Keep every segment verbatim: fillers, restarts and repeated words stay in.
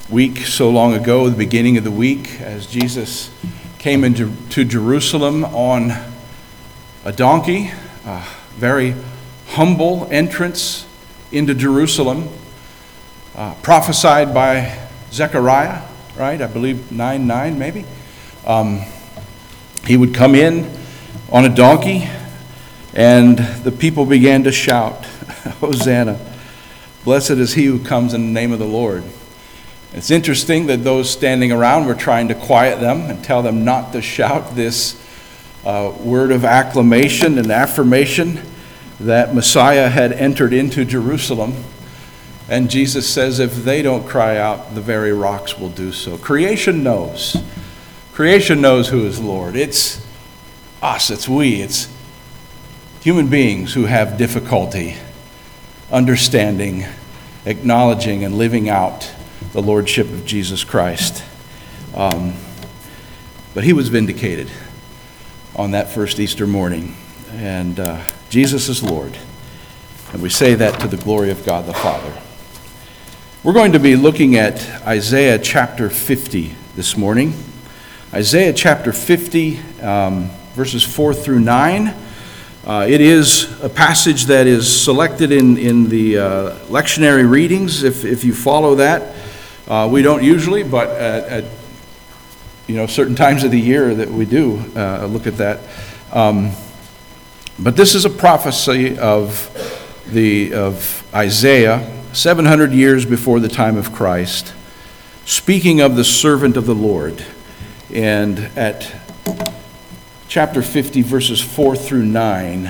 week so long ago, the beginning of the week, as Jesus came into to Jerusalem on a donkey, a very humble entrance into Jerusalem, uh, prophesied by Zechariah, right? I believe nine nine maybe. Um, he would come in on a donkey, and the people began to shout, Hosanna, blessed is he who comes in the name of the Lord. It's interesting that those standing around were trying to quiet them and tell them not to shout this uh, word of acclamation and affirmation that Messiah had entered into Jerusalem. And Jesus says if they don't cry out, the very rocks will do so. Creation knows. Creation knows who is Lord. It's us, it's we, it's human beings who have difficulty understanding, acknowledging, and living out the Lordship of Jesus Christ. Um, but he was vindicated on that first Easter morning. And uh, Jesus is Lord. And we say that to the glory of God the Father. We're going to be looking at Isaiah chapter fifty this morning. Isaiah chapter fifty, um, verses four through nine. Uh, it is a passage that is selected in, in the uh, lectionary readings, if, if you follow that. Uh, we don't usually, but at, at you know certain times of the year that we do uh, look at that. Um, but this is a prophecy of the of Isaiah, seven hundred years before the time of Christ, speaking of the servant of the Lord. And at chapter fifty, verses four through nine,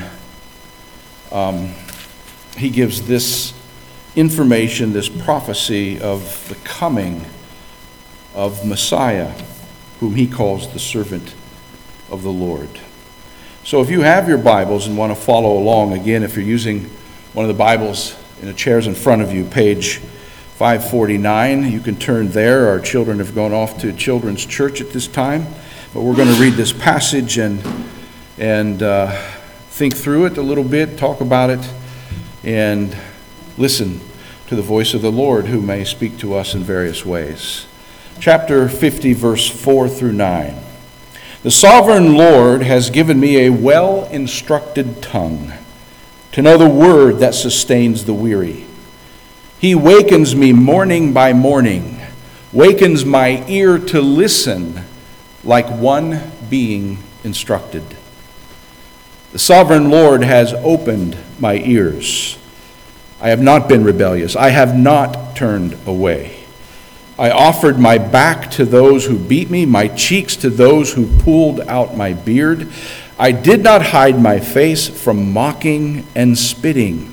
um, he gives this information, this prophecy of the coming of Messiah, whom he calls the servant of the Lord. So if you have your Bibles and want to follow along, again, if you're using one of the Bibles in the chairs in front of you, page five forty-nine, you can turn there. Our children have gone off to children's church at this time, but we're going to read this passage and, and uh, think through it a little bit, talk about it, and listen to the voice of the Lord, who may speak to us in various ways. Chapter fifty, verse four through nine. The sovereign Lord has given me a well-instructed tongue to know the word that sustains the weary. He wakens me morning by morning, wakens my ear to listen like one being instructed. The sovereign Lord has opened my ears. I have not been rebellious. I have not turned away. I offered my back to those who beat me, my cheeks to those who pulled out my beard. I did not hide my face from mocking and spitting.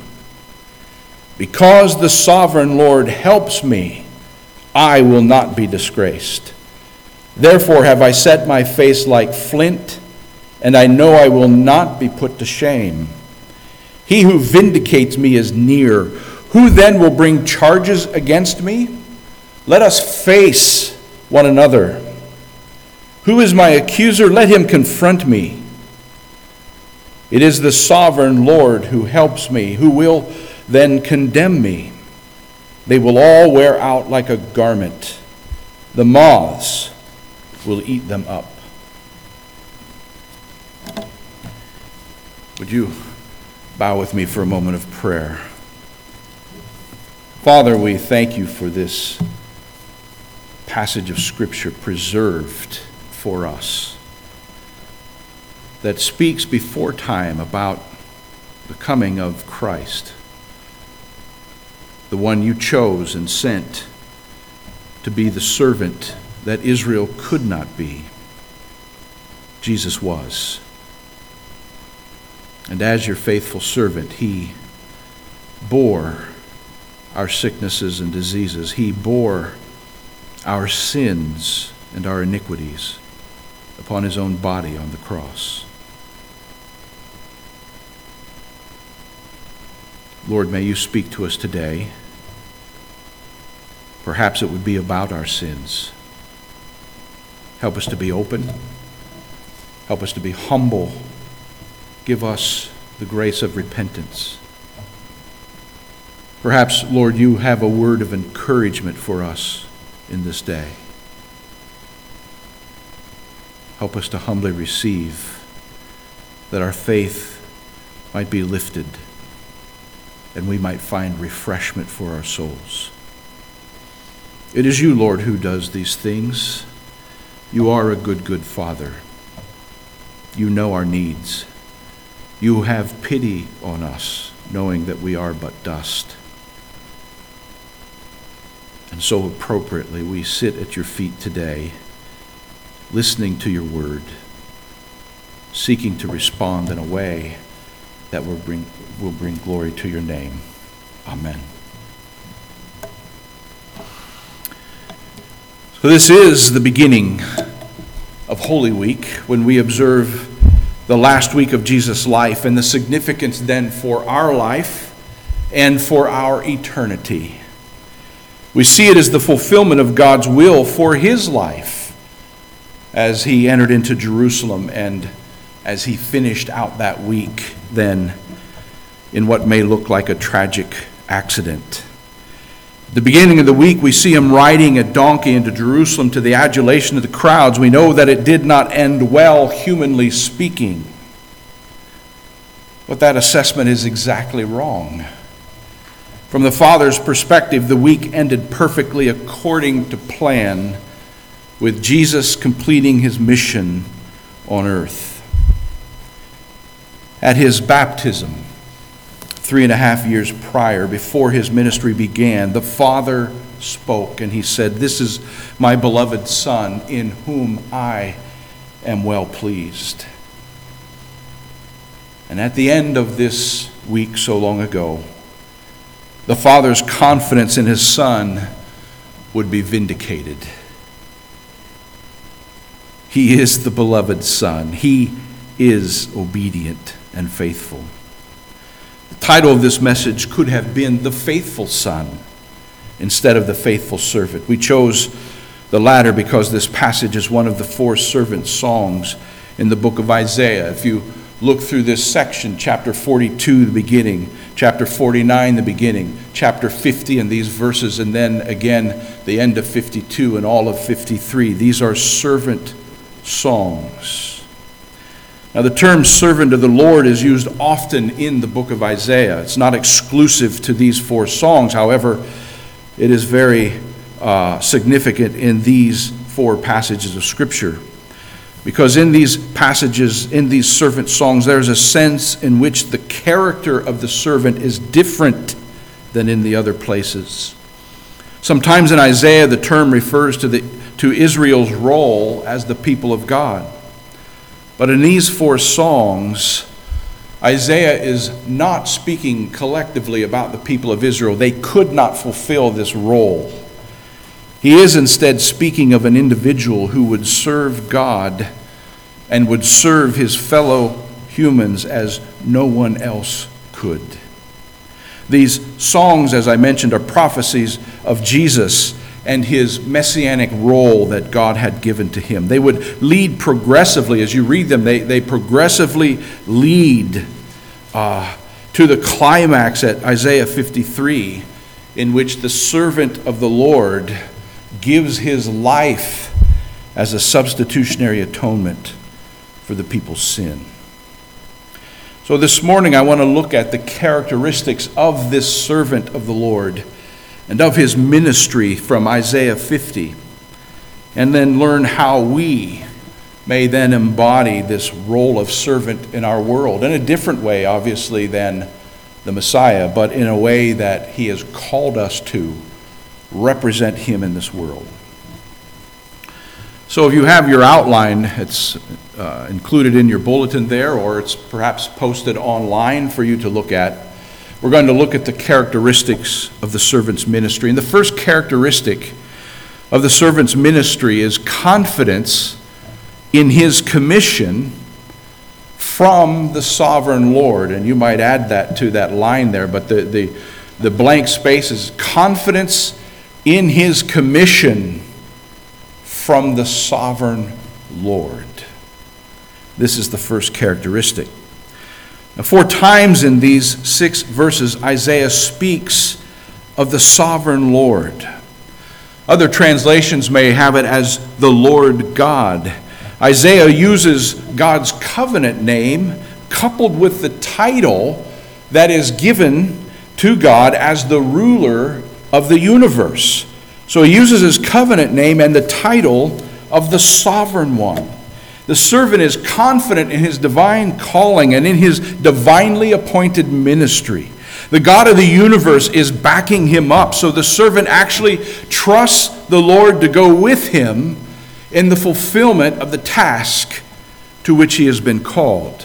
Because the sovereign Lord helps me, I will not be disgraced. Therefore have I set my face like flint, and I know I will not be put to shame. He who vindicates me is near. Who then will bring charges against me? Let us face one another. Who is my accuser? Let him confront me. It is the sovereign Lord who helps me, who will then condemn me. They will all wear out like a garment. The moths will eat them up. Would you bow with me for a moment of prayer? Father, we thank you for this passage of Scripture preserved for us that speaks before time about the coming of Christ, the one you chose and sent to be the servant that Israel could not be. Jesus was. And as your faithful servant, he bore our sicknesses and diseases. He bore our sins and our iniquities upon his own body on the cross. Lord, may you speak to us today. Perhaps it would be about our sins. Help us to be open. Help us to be humble. Give us the grace of repentance. Perhaps, Lord, you have a word of encouragement for us in this day. Help us to humbly receive, that our faith might be lifted and we might find refreshment for our souls. It is you, Lord, who does these things. You are a good, good Father. You know our needs. You have pity on us, knowing that we are but dust. And so appropriately, we sit at your feet today, listening to your word, seeking to respond in a way that will bring, will bring glory to your name. Amen. So this is the beginning of Holy Week, when we observe the last week of Jesus' life and the significance then for our life and for our eternity. We see it as the fulfillment of God's will for his life as he entered into Jerusalem and as he finished out that week then in what may look like a tragic accident. At the beginning of the week, we see him riding a donkey into Jerusalem to the adulation of the crowds. We know that it did not end well, humanly speaking. But that assessment is exactly wrong. From the Father's perspective, the week ended perfectly according to plan, with Jesus completing his mission on earth. At his baptism, three and a half years prior, before his ministry began, the Father spoke and he said, "This is my beloved Son, in whom I am well pleased." And at the end of this week so long ago, the Father's confidence in his Son would be vindicated. He is the beloved Son. He is obedient and faithful. The title of this message could have been "The Faithful Son" instead of "The Faithful Servant." We chose the latter because this passage is one of the four servant songs in the book of Isaiah. If you look through this section, chapter forty-two, the beginning, chapter forty-nine, the beginning, chapter fifty, and these verses, and then again the end of fifty-two and all of fifty-three, these are servant songs. Now, the term servant of the Lord is used often in the book of Isaiah. It's not exclusive to these four songs. However, it is very uh, significant in these four passages of Scripture. Because in these passages, in these servant songs, there's a sense in which the character of the servant is different than in the other places. Sometimes in Isaiah, the term refers to, the, to Israel's role as the people of God. But in these four songs, Isaiah is not speaking collectively about the people of Israel. They could not fulfill this role. He is instead speaking of an individual who would serve God and would serve his fellow humans as no one else could. These songs, as I mentioned, are prophecies of Jesus and his messianic role that God had given to him. They would lead progressively, as you read them, they, they progressively lead uh, to the climax at Isaiah fifty-three, in which the servant of the Lord gives his life as a substitutionary atonement for the people's sin. So this morning I want to look at the characteristics of this servant of the Lord and of his ministry from Isaiah fifty, and then learn how we may then embody this role of servant in our world in a different way, obviously, than the Messiah, but in a way that he has called us to represent him in this world. So if you have your outline, it's uh, included in your bulletin there, or it's perhaps posted online for you to look at. We're going to look at the characteristics of the servant's ministry. And the first characteristic of the servant's ministry is confidence in his commission from the sovereign Lord. And you might add that to that line there, but the, the, the blank space is confidence in his commission from the sovereign Lord. This is the first characteristic. Now, four times in these six verses, Isaiah speaks of the sovereign Lord, Other translations may have it as the Lord God. Isaiah uses God's covenant name coupled with the title that is given to God as the ruler of the universe. So he uses his covenant name and the title of the sovereign one. The servant is confident in his divine calling and in his divinely appointed ministry. The God of the universe is backing him up, so the servant actually trusts the Lord to go with him in the fulfillment of the task to which he has been called.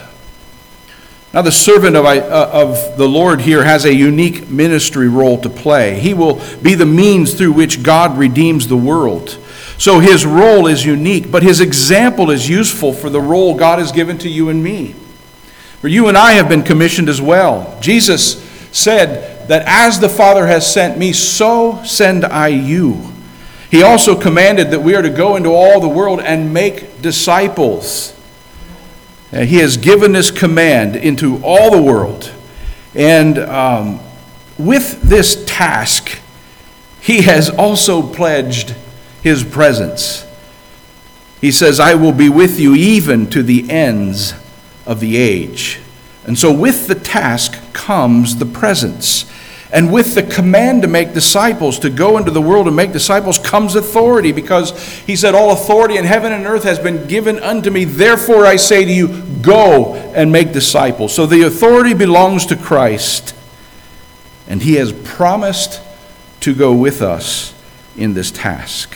Now, the servant of, uh, of the Lord here has a unique ministry role to play. He will be the means through which God redeems the world. So his role is unique, but his example is useful for the role God has given to you and me. For you and I have been commissioned as well. Jesus said that as the Father has sent me, so send I you. He also commanded that we are to go into all the world and make disciples. He has given this command into all the world. And um, with this task, he has also pledged his presence. He says, I will be with you even to the ends of the age. And so with the task comes the presence. And with the command to make disciples, to go into the world and make disciples, comes authority, because he said, all authority in heaven and earth has been given unto me. Therefore I say to you, go and make disciples. So the authority belongs to Christ. And he has promised to go with us in this task.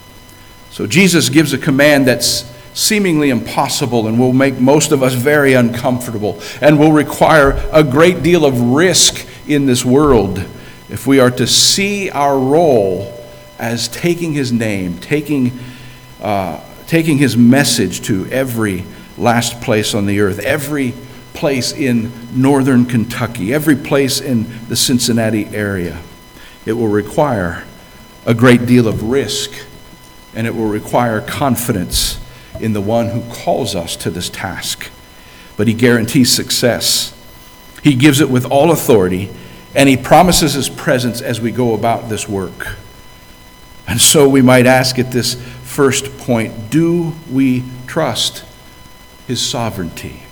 So Jesus gives a command that's seemingly impossible and will make most of us very uncomfortable and will require a great deal of risk in this world if we are to see our role as taking his name, taking, uh, taking his message to every last place on the earth, every place in northern Kentucky, every place in the Cincinnati area. It will require a great deal of risk, and it will require confidence in the one who calls us to this task. But he guarantees success. He gives it with all authority, and he promises his presence as we go about this work. And so we might ask at this first point, do we trust his sovereignty?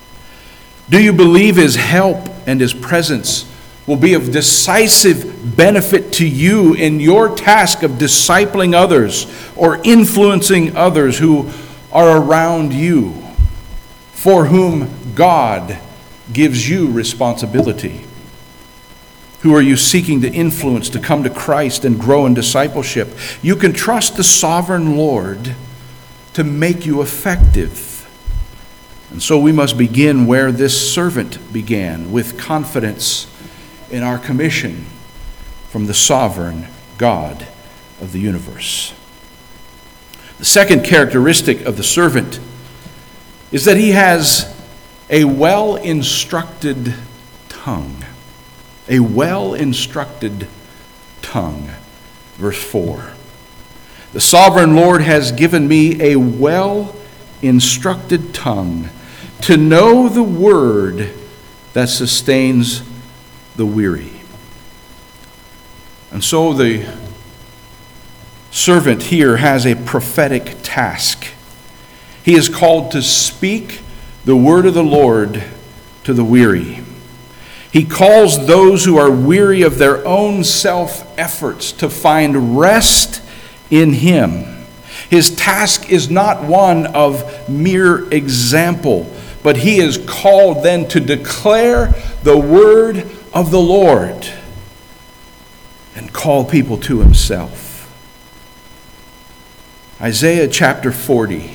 Do you believe his help and his presence will be of decisive benefit to you in your task of discipling others or influencing others who are around you, for whom God gives you responsibility? Who are you seeking to influence to come to Christ and grow in discipleship? You can trust the sovereign Lord to make you effective. And so we must begin where this servant began, with confidence in our commission from the sovereign God of the universe. The second characteristic of the servant is that he has a well-instructed tongue. A well-instructed tongue. Verse four. The sovereign Lord has given me a well-instructed tongue to know the word that sustains the weary. And so the servant here has a prophetic task. He is called to speak the word of the Lord to the weary. He calls those who are weary of their own self-efforts to find rest in him. His task is not one of mere example, but he is called then to declare the word of the Lord and call people to himself. Isaiah chapter forty,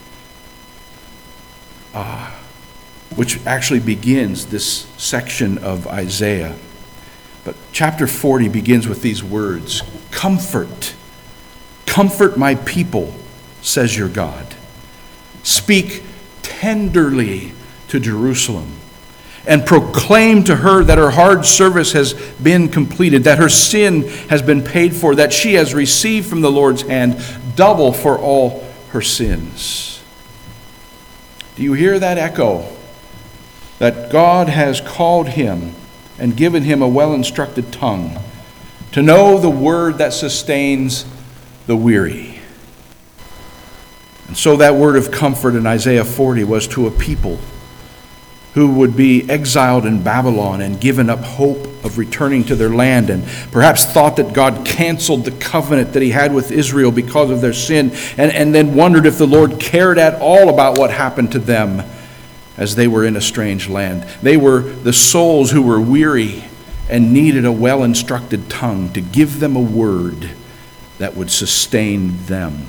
uh, which actually begins this section of Isaiah. But chapter forty begins with these words, "Comfort, comfort my people, says your God. Speak tenderly to Jerusalem, and proclaim to her that her hard service has been completed, that her sin has been paid for, that she has received from the Lord's hand double for all her sins." Do you hear that echo? That God has called him and given him a well-instructed tongue to know the word that sustains the weary. And so that word of comfort in Isaiah forty was to a people who would be exiled in Babylon and given up hope of returning to their land, and perhaps thought that God canceled the covenant that he had with Israel because of their sin, and, and then wondered if the Lord cared at all about what happened to them as they were in a strange land. They were the souls who were weary and needed a well-instructed tongue to give them a word that would sustain them.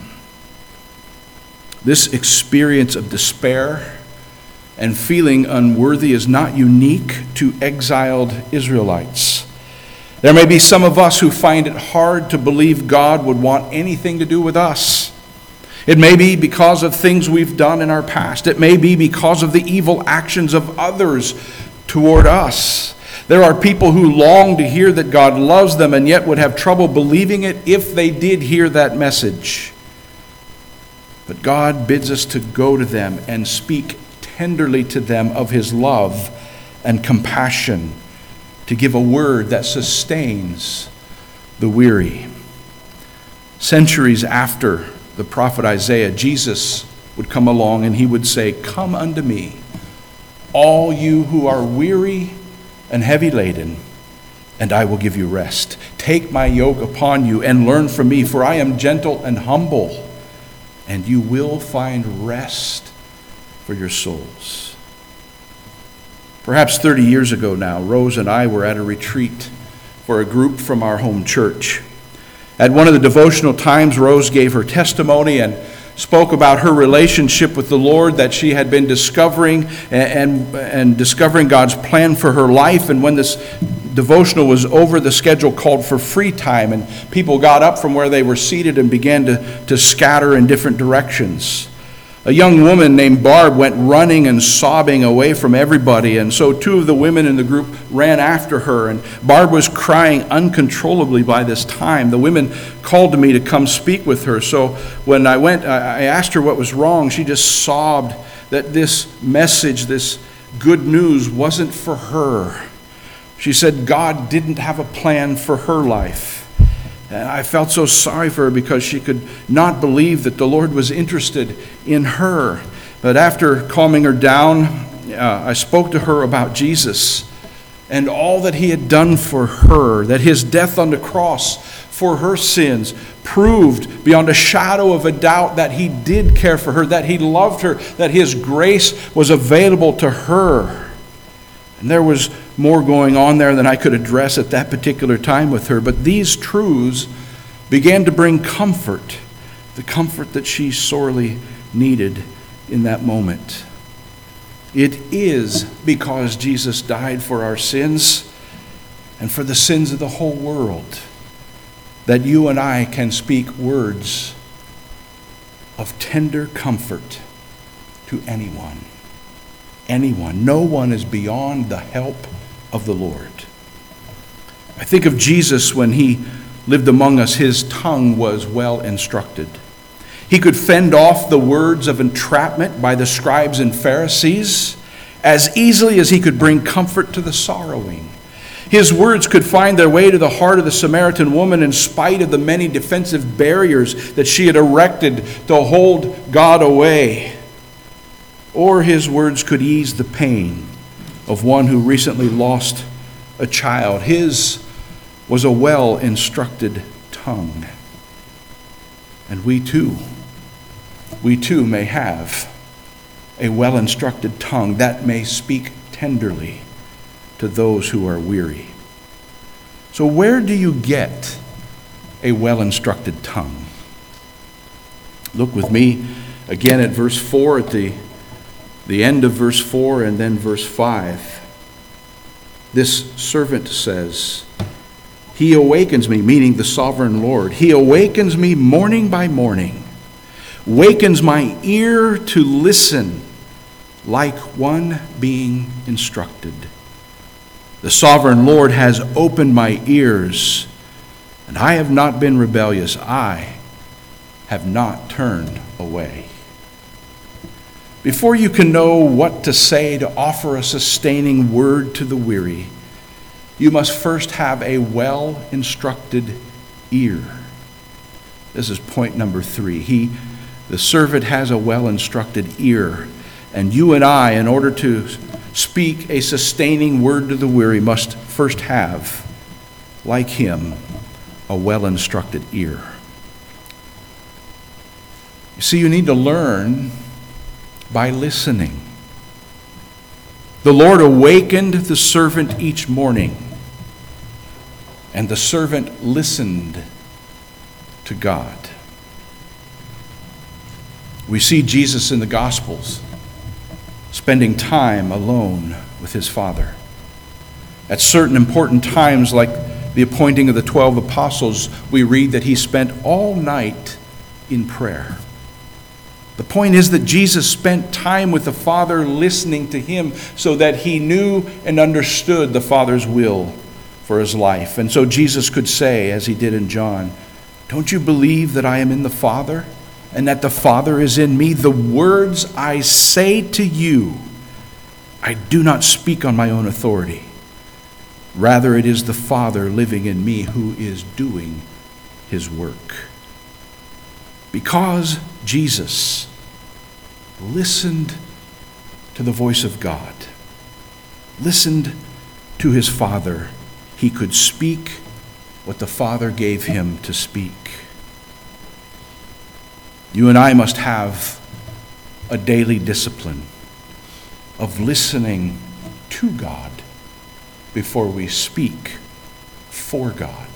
This experience of despair and feeling unworthy is not unique to exiled Israelites. There may be some of us who find it hard to believe God would want anything to do with us. It may be because of things we've done in our past. It may be because of the evil actions of others toward us. There are people who long to hear that God loves them and yet would have trouble believing it if they did hear that message. But God bids us to go to them and speak tenderly to them of his love and compassion, to give a word that sustains the weary. Centuries after the prophet Isaiah, Jesus would come along and he would say, "Come unto me, all you who are weary and heavy laden, and I will give you rest. Take my yoke upon you and learn from me, for I am gentle and humble, and you will find rest for your souls." Perhaps thirty years ago now, Rose and I were at a retreat for a group from our home church. At one of the devotional times, Rose gave her testimony and spoke about her relationship with the Lord that she had been discovering and, and, and discovering God's plan for her life. And when this devotional was over, the schedule called for free time, and people got up from where they were seated and began to, to scatter in different directions. A young woman named Barb went running and sobbing away from everybody, and so two of the women in the group ran after her, and Barb was crying uncontrollably by this time. The women called to me to come speak with her, so when I went, I asked her what was wrong. She just sobbed that this message, this good news, wasn't for her. She said God didn't have a plan for her life. And I felt so sorry for her because she could not believe that the Lord was interested in her. But after calming her down, uh, I spoke to her about Jesus and all that he had done for her, that his death on the cross for her sins proved beyond a shadow of a doubt that he did care for her, that he loved her, that his grace was available to her. And there was more going on there than I could address at that particular time with her. But these truths began to bring comfort, the comfort that she sorely needed in that moment. It is because Jesus died for our sins and for the sins of the whole world that you and I can speak words of tender comfort to anyone. Anyone. No one is beyond the help of the Lord. I think of Jesus when he lived among us. His tongue was well instructed. He could fend off the words of entrapment by the scribes and Pharisees as easily as he could bring comfort to the sorrowing. His words could find their way to the heart of the Samaritan woman in spite of the many defensive barriers that she had erected to hold God away. Or his words could ease the pain of one who recently lost a child. His was a well-instructed tongue. And we too, we too may have a well-instructed tongue that may speak tenderly to those who are weary. So where do you get a well-instructed tongue? Look with me again at verse four, at the, the end of verse four and then verse five. This servant says, "He awakens me," meaning the sovereign Lord. "He awakens me morning by morning, wakens my ear to listen like one being instructed. The sovereign Lord has opened my ears, and I have not been rebellious. I have not turned away." Before you can know what to say to offer a sustaining word to the weary, you must first have a well-instructed ear. This is point number three. He, the servant has a well-instructed ear. And you and I, in order to speak a sustaining word to the weary, must first have, like him, a well-instructed ear. You see, you need to learn by listening. The Lord awakened the servant each morning, and the servant listened to God. We see Jesus in the Gospels spending time alone with his Father. At certain important times, like the appointing of the twelve apostles, we read that he spent all night in prayer. The point is that Jesus spent time with the Father listening to him so that he knew and understood the Father's will for his life. And so Jesus could say, as he did in John, "Don't you believe that I am in the Father and that the Father is in me? The words I say to you, I do not speak on my own authority. Rather, it is the Father living in me who is doing his work." Because Jesus listened to the voice of God, listened to his Father, he could speak what the Father gave him to speak. You and I must have a daily discipline of listening to God before we speak for God.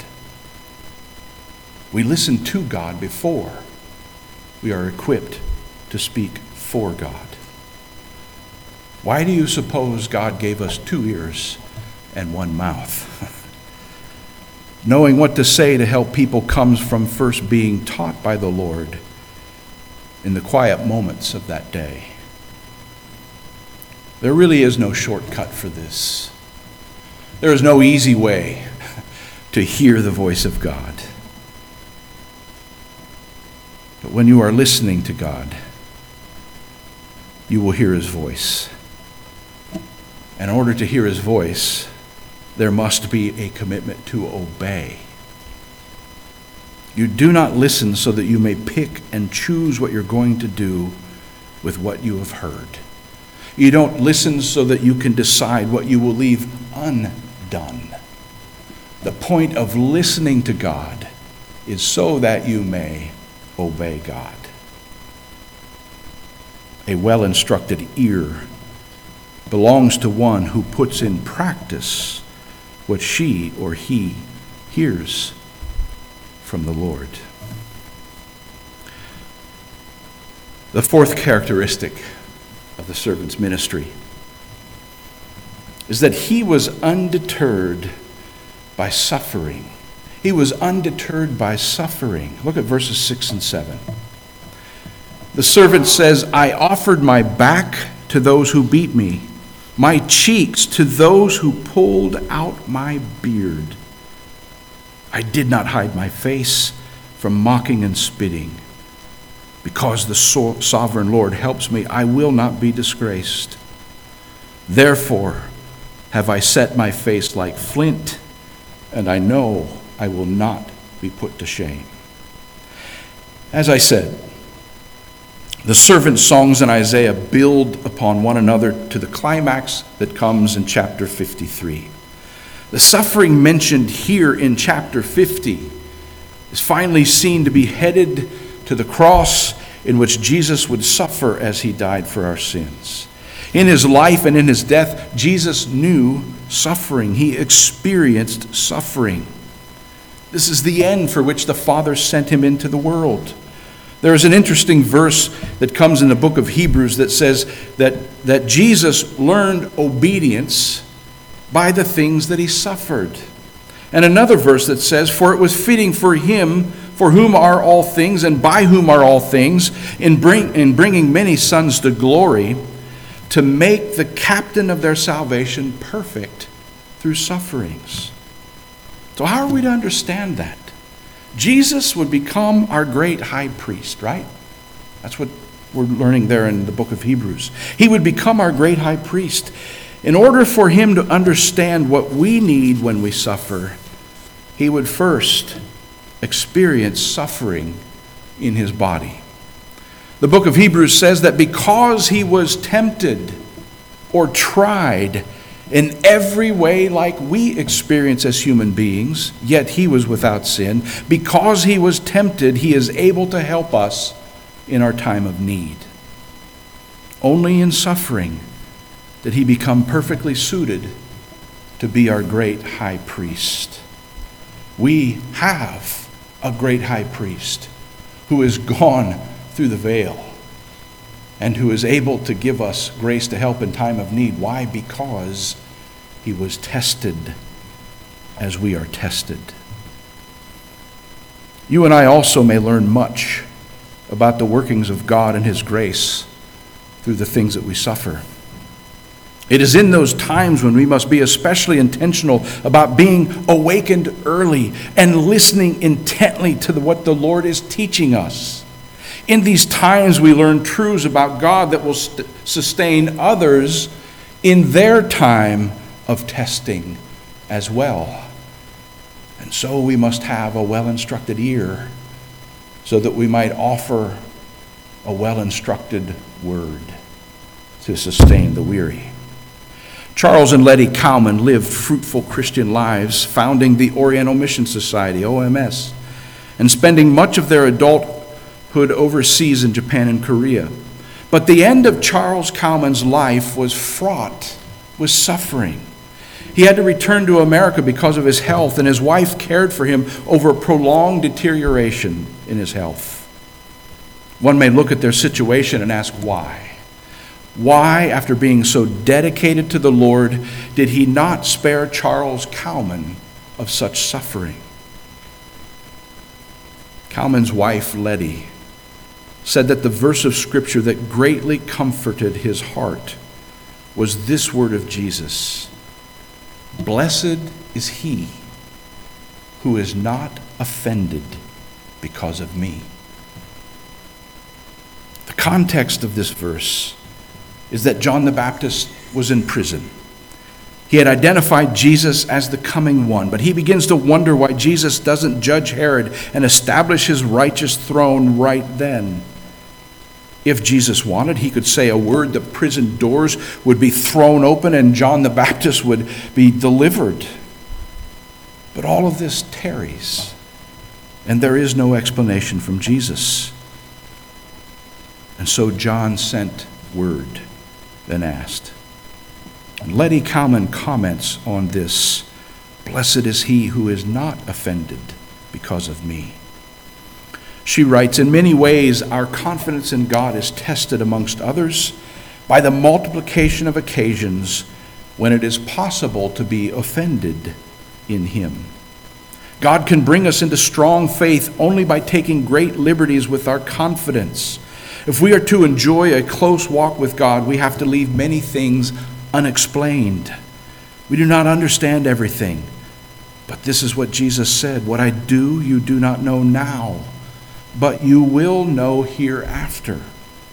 We listen to God before we are equipped to speak for God. Why do you suppose God gave us two ears and one mouth? Knowing what to say to help people comes from first being taught by the Lord in the quiet moments of that day. There really is no shortcut for this. There is no easy way to hear the voice of God. But when you are listening to God, you will hear his voice. In order to hear his voice, there must be a commitment to obey. You do not listen so that you may pick and choose what you're going to do with what you have heard. You don't listen so that you can decide what you will leave undone. The point of listening to God is so that you may obey God. A well-instructed ear belongs to one who puts in practice what she or he hears from the Lord. The fourth characteristic of the servant's ministry is that he was undeterred by suffering. He was undeterred by suffering. Look at verses six and seven. The servant says, "I offered my back to those who beat me, my cheeks to those who pulled out my beard. I did not hide my face from mocking and spitting. Because the so- sovereign Lord helps me, I will not be disgraced. Therefore have I set my face like flint, and I know I will not be put to shame." As I said, the servant's songs in Isaiah build upon one another to the climax that comes in chapter fifty-three. The suffering mentioned here in chapter fifty is finally seen to be headed to the cross in which Jesus would suffer as he died for our sins. In his life and in his death, Jesus knew suffering. He experienced suffering. This is the end for which the Father sent him into the world. There is an interesting verse that comes in the book of Hebrews that says that, that Jesus learned obedience by the things that he suffered. And another verse that says, "For it was fitting for him, for whom are all things, and by whom are all things, in, bring, in bringing many sons to glory, to make the captain of their salvation perfect through sufferings." So how are we to understand that? Jesus would become our great high priest, right? That's what we're learning there in the book of Hebrews. He would become our great high priest. In order for him to understand what we need when we suffer, he would first experience suffering in his body. The book of Hebrews says that because he was tempted or tried in every way like we experience as human beings, yet he was without sin. Because he was tempted, he is able to help us in our time of need. Only in suffering did he become perfectly suited to be our great high priest. We have a great high priest who has gone through the veil and who is able to give us grace to help in time of need. Why? Because he was tested as we are tested. You and I also may learn much about the workings of God and his grace through the things that we suffer. It is in those times when we must be especially intentional about being awakened early and listening intently to the, what the Lord is teaching us. In these times we learn truths about God that will st- sustain others in their time of testing as well. And so we must have a well-instructed ear so that we might offer a well-instructed word to sustain the weary. Charles and Letty Cowman lived fruitful Christian lives, founding the Oriental Mission Society, O M S, and spending much of their adulthood overseas in Japan and Korea. But the end of Charles Cowman's life was fraught with suffering. He had to return to America because of his health, and his wife cared for him over prolonged deterioration in his health. One may look at their situation and ask why. Why, after being so dedicated to the Lord, did he not spare Charles Cowman of such suffering? Cowman's wife, Letty, said that the verse of Scripture that greatly comforted his heart was this word of Jesus: "Blessed is he who is not offended because of me." The context of this verse is that John the Baptist was in prison. He had identified Jesus as the coming one, but he begins to wonder why Jesus doesn't judge Herod and establish his righteous throne right then. If Jesus wanted, he could say a word, the prison doors would be thrown open and John the Baptist would be delivered. But all of this tarries, and there is no explanation from Jesus. And so John sent word, then asked. And Letty Cowman comments on this: "Blessed is he who is not offended because of me." She writes, "In many ways, our confidence in God is tested, amongst others, by the multiplication of occasions when it is possible to be offended in him. God can bring us into strong faith only by taking great liberties with our confidence. If we are to enjoy a close walk with God, we have to leave many things unexplained. We do not understand everything. But this is what Jesus said: 'What I do, you do not know now, but you will know hereafter.'"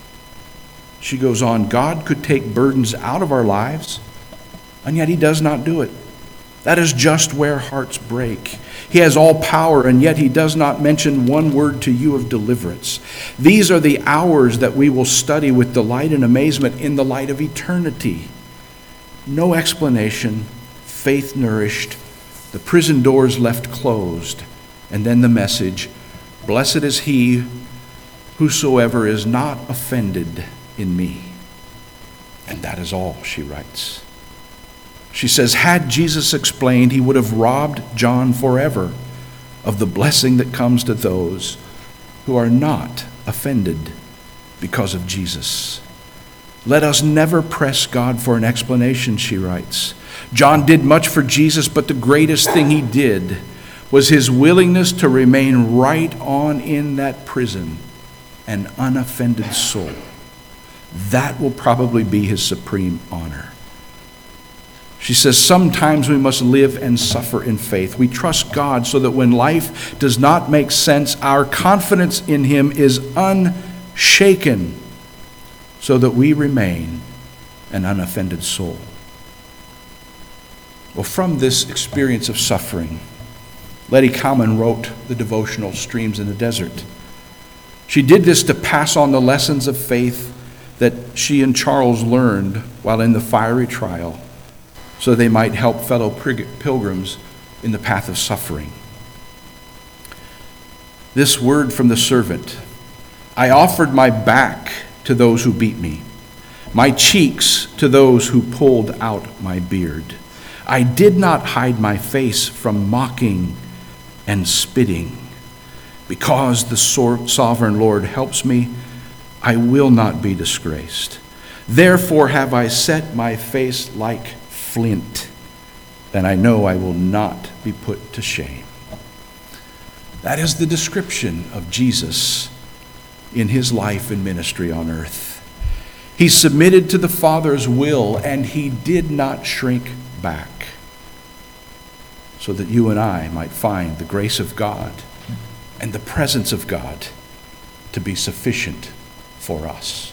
She goes on, God could take burdens out of our lives, and yet he does not do it. That is just where hearts break. He has all power, and yet he does not mention one word to you of deliverance. These are the hours that we will study with delight and amazement in the light of eternity. No explanation, faith nourished, the prison doors left closed, and then the message: "Blessed is he whosoever is not offended in me." And that is all, she writes. She says, had Jesus explained, he would have robbed John forever of the blessing that comes to those who are not offended because of Jesus. Let us never press God for an explanation, she writes. John did much for Jesus, but the greatest thing he did was his willingness to remain right on in that prison, an unoffended soul. That will probably be his supreme honor. She says, sometimes we must live and suffer in faith. We trust God so that when life does not make sense, our confidence in him is unshaken, so that we remain an unoffended soul. Well, from this experience of suffering, Letty Cowman wrote the devotional Streams in the Desert. She did this to pass on the lessons of faith that she and Charles learned while in the fiery trial, so they might help fellow pilgrims in the path of suffering. This word from the servant: I offered my back to those who beat me, my cheeks to those who pulled out my beard. I did not hide my face from mocking and spitting. Because the sovereign Lord helps me, I will not be disgraced. Therefore have I set my face like flint, and I know I will not be put to shame. That is the description of Jesus in his life and ministry on earth. He submitted to the Father's will, and he did not shrink back, so that you and I might find the grace of God and the presence of God to be sufficient for us.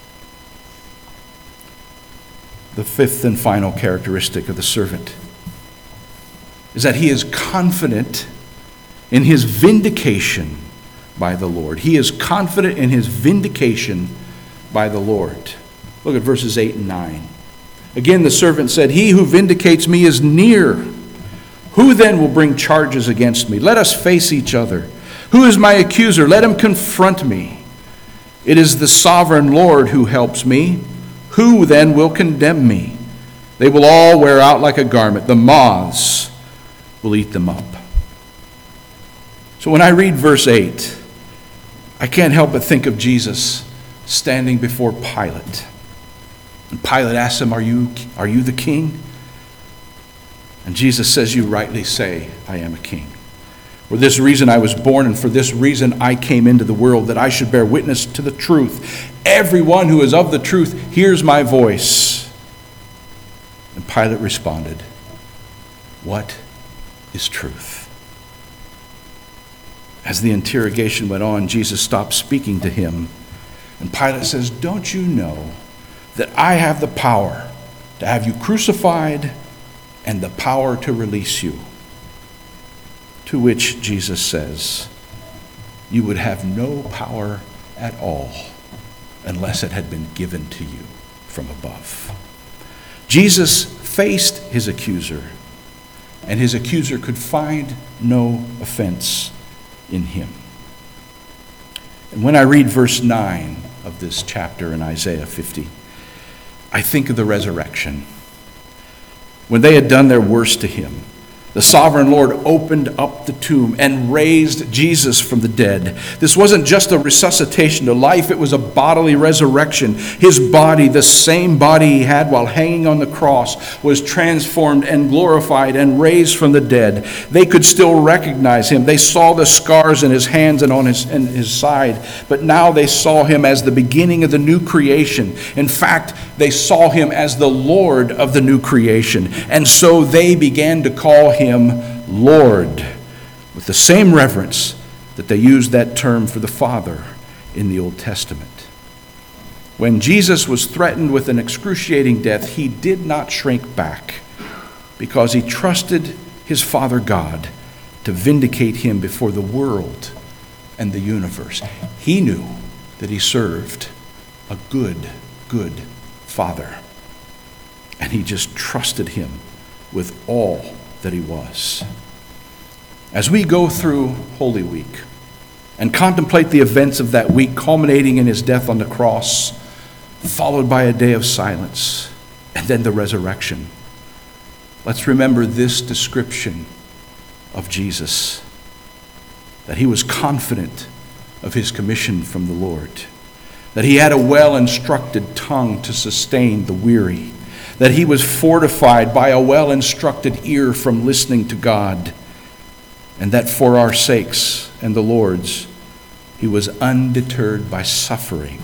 The fifth and final characteristic of the servant is that he is confident in his vindication by the Lord. He is confident in his vindication by the Lord. Look at verses eight and nine. Again, the servant said, He who vindicates me is near. Who then will bring charges against me? Let us face each other. Who is my accuser? Let him confront me. It is the sovereign Lord who helps me. Who then will condemn me? They will all wear out like a garment. The moths will eat them up. So when I read verse eight, I can't help but think of Jesus standing before Pilate. And Pilate asks him, Are you, are you the king? And Jesus says, You rightly say, I am a king. For this reason I was born, and for this reason I came into the world, that I should bear witness to the truth. Everyone who is of the truth hears my voice. And Pilate responded, What is truth? As the interrogation went on, Jesus stopped speaking to him. And Pilate says, Don't you know that I have the power to have you crucified and the power to release you? To which Jesus says, You would have no power at all unless it had been given to you from above. Jesus faced his accuser, and his accuser could find no offense in him. And when I read verse nine of this chapter in Isaiah fifty, I think of the resurrection. When they had done their worst to him, the sovereign Lord opened up the tomb and raised Jesus from the dead. This wasn't just a resuscitation to life, it was a bodily resurrection. His body, the same body he had while hanging on the cross, was transformed and glorified and raised from the dead. They could still recognize him. They saw the scars in his hands and on his, in his side, but now they saw him as the beginning of the new creation. In fact, they saw him as the Lord of the new creation. And so they began to call him him Lord, with the same reverence that they used that term for the Father in the Old Testament. When Jesus was threatened with an excruciating death, he did not shrink back because he trusted his Father God to vindicate him before the world and the universe. He knew that he served a good, good Father, and he just trusted him with all that he was. As we go through Holy Week and contemplate the events of that week, culminating in his death on the cross, followed by a day of silence, and then the resurrection, let's remember this description of Jesus, that he was confident of his commission from the Lord, that he had a well-instructed tongue to sustain the weary, that he was fortified by a well-instructed ear from listening to God, and that for our sakes and the Lord's, he was undeterred by suffering,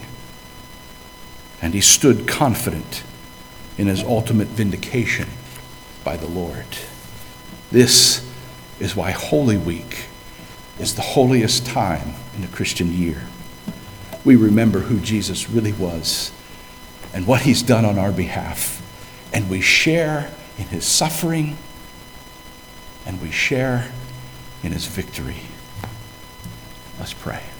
and he stood confident in his ultimate vindication by the Lord. This is why Holy Week is the holiest time in the Christian year. We remember who Jesus really was and what he's done on our behalf. And we share in his suffering, and we share in his victory. Let's pray.